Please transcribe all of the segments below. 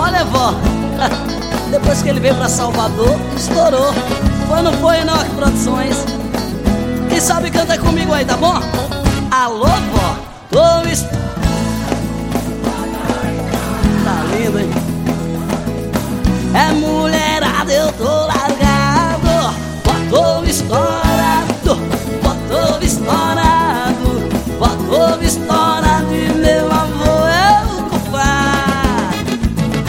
Olha, vó, depois que ele veio pra Salvador, estourou. Foi, não foi, não, aqui Produções. Quem sabe canta comigo aí, tá bom? Alô, vó, tá lindo, hein? É mulherada, eu tô largado, tô estourado, tô estourado, tô estourado e meu avô é o culpado.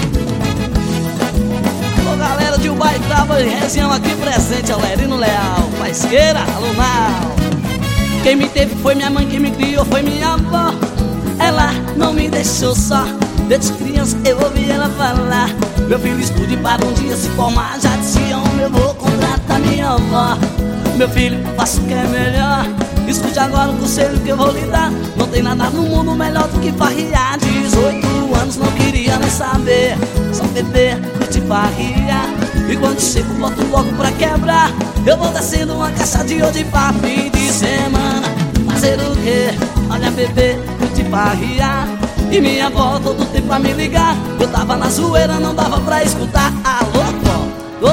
Ô galera de Ubaitaba e região aqui presente, Alerino Leal, Faisqueira, alô Mal. Quem me teve foi minha mãe, quem me criou foi minha avó. Ela não me deixou só, desde criança eu ouvi ela falar: meu filho estude para um dia se formar. Já diziam, eu vou contratar minha avó. Meu filho, faça o que é melhor, escute agora o conselho que eu vou lhe dar. Não tem nada no mundo melhor do que farriar. 18 anos não queria nem saber, só beber, curtir farriar. E quando chego boto logo pra quebrar. Eu vou descendo uma caixa de ouro de papo fim de semana. Fazer o quê? Olha, beber, curtir farriar. E minha avó todo tempo a me ligar. Eu tava na zoeira, não dava pra escutar. Alô, vó, tô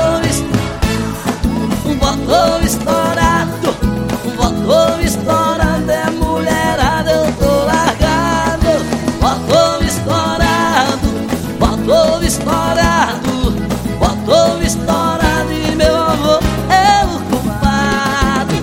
estourado, tô estourado, é mulherada, eu tô largado. Tô estourado, tô estourado, tô estourado e meu avô é o culpado.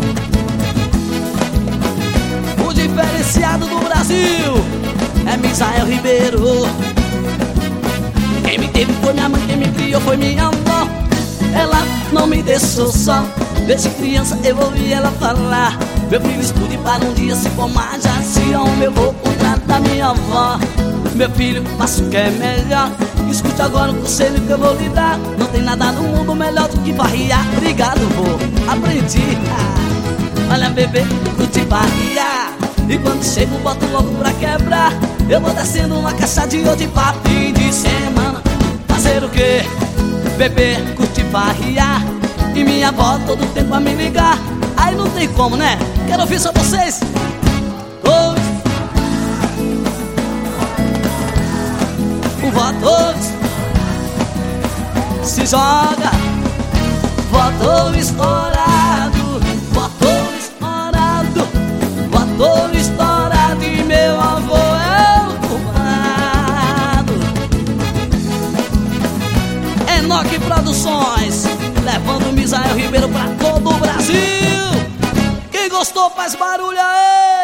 O diferenciado do Brasil é Misael Ribeiro. Quem me teve foi minha mãe, quem me criou foi minha avó. Ela não me deixou só, desde criança eu ouvi ela falar: meu filho estude para um dia se formar. Já se homem eu vou contratar minha avó. Meu filho, faça o que é melhor, escute agora o conselho que eu vou lhe dar. Não tem nada no mundo melhor do que farriar. Obrigado, vô, aprendi. Olha, bebê, curte farriar. E quando chego boto logo pra quebrar. Eu vou descendo uma caixa de ouro de papo fim de semana. Fazer o quê? Beber, curtir, farriar. E minha avó todo tempo a me ligar. Aí não tem como, né? Quero ouvir só vocês. O vó todos se joga. Vó tô estourado, vó tô estourado, vó tô estourado e meu avô é o culpado. Enoque Produções, levando o Misael Ribeiro pra todo o Brasil. Quem gostou faz barulho aí.